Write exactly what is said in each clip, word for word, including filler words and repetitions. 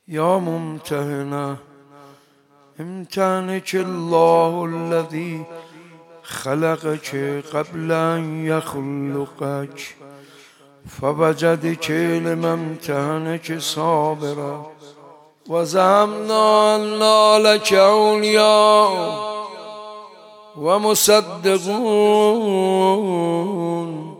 يا ممتهنة امتهنك الله الذي خلقك قبل أن يخلقك فوجدك لما امتهنك صابرا وزعمنا أن لك أولياء ومصدقون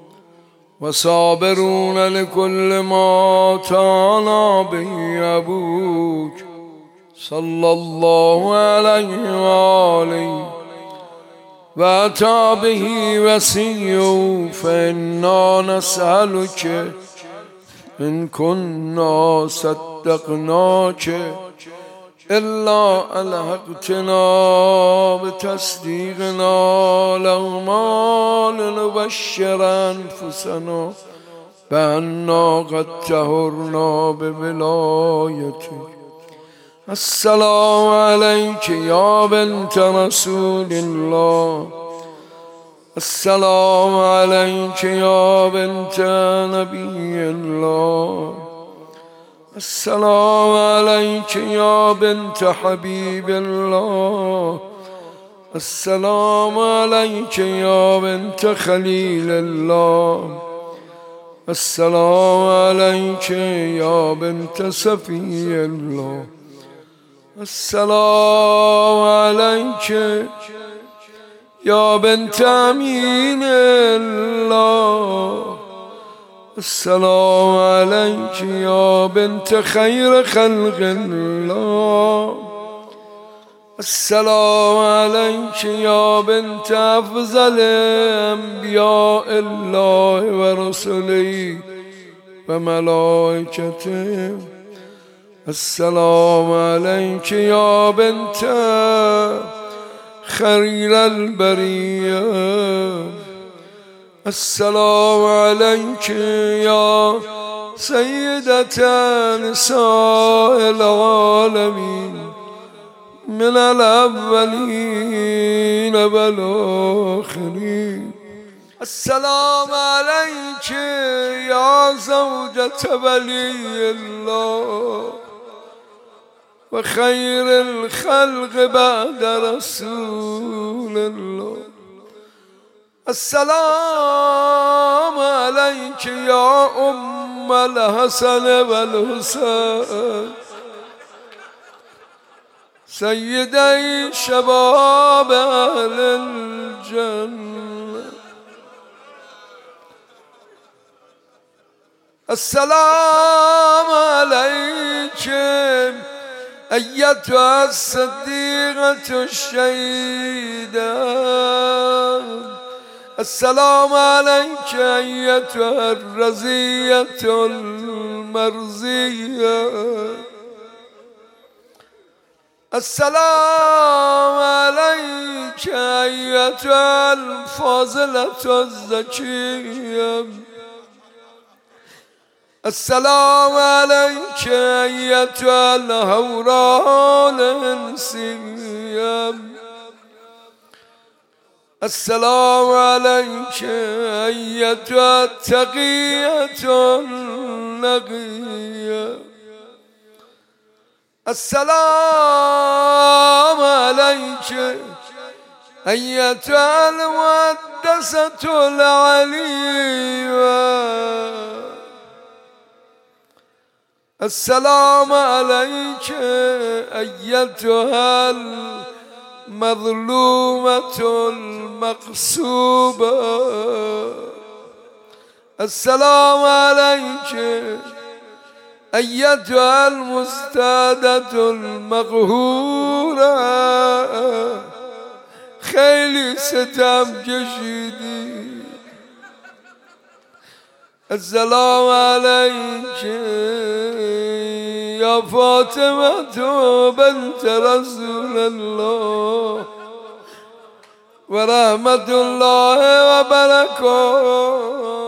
وصابرون لكل ما تعنى به أبوك صلى الله عليه وآله وأتى به وصيه فإنا نسألك إن كنا صدقناك إلا ألحقتنا بتصديقنا لهما لنبشر أنفسنا بأننا قد طهرنا بولايتك. السلام عليك يا بنت رسول الله، السلام عليك يا بنت نبي الله، السلام عليك يا بنت حبيب الله، السلام عليك يا بنت خليل الله، السلام عليك يا بنت صفي الله، السلام عليك يا بنت أمين الله، السلام عليك يا بنت خير خلق الله، السلام عليك يا بنت أفضل أنبياء الله ورسله وملائكته، السلام عليك يا بنت خير البرية، السلام عليك يا سيدة نساء العالمين من الأولين والآخرين، السلام عليك يا زوجة ولي الله وخير الخلق بعد رسول الله، السلام عليك يا أم الحسن والحسين سيدي شباب أهل الجنة، السلام عليك أيتها الصديقة الشهيدة، السلام عليك أيتها الرزية المرزية، السلام عليك أيتها الفاضلة الزكية، السلام عليك أيتها الهوراء الإنسية، السلام عليك أيتها التقية النقية، السلام عليك أيتها المقدسة العليمة، السلام عليك أيتها المظلومة المغصوبة، السلام عليك أيتها المستعدة المقهورة خيل ستم جشيدي، السلام عليك يا فاطمة بنت رسول الله ورحمة الله وبركاته.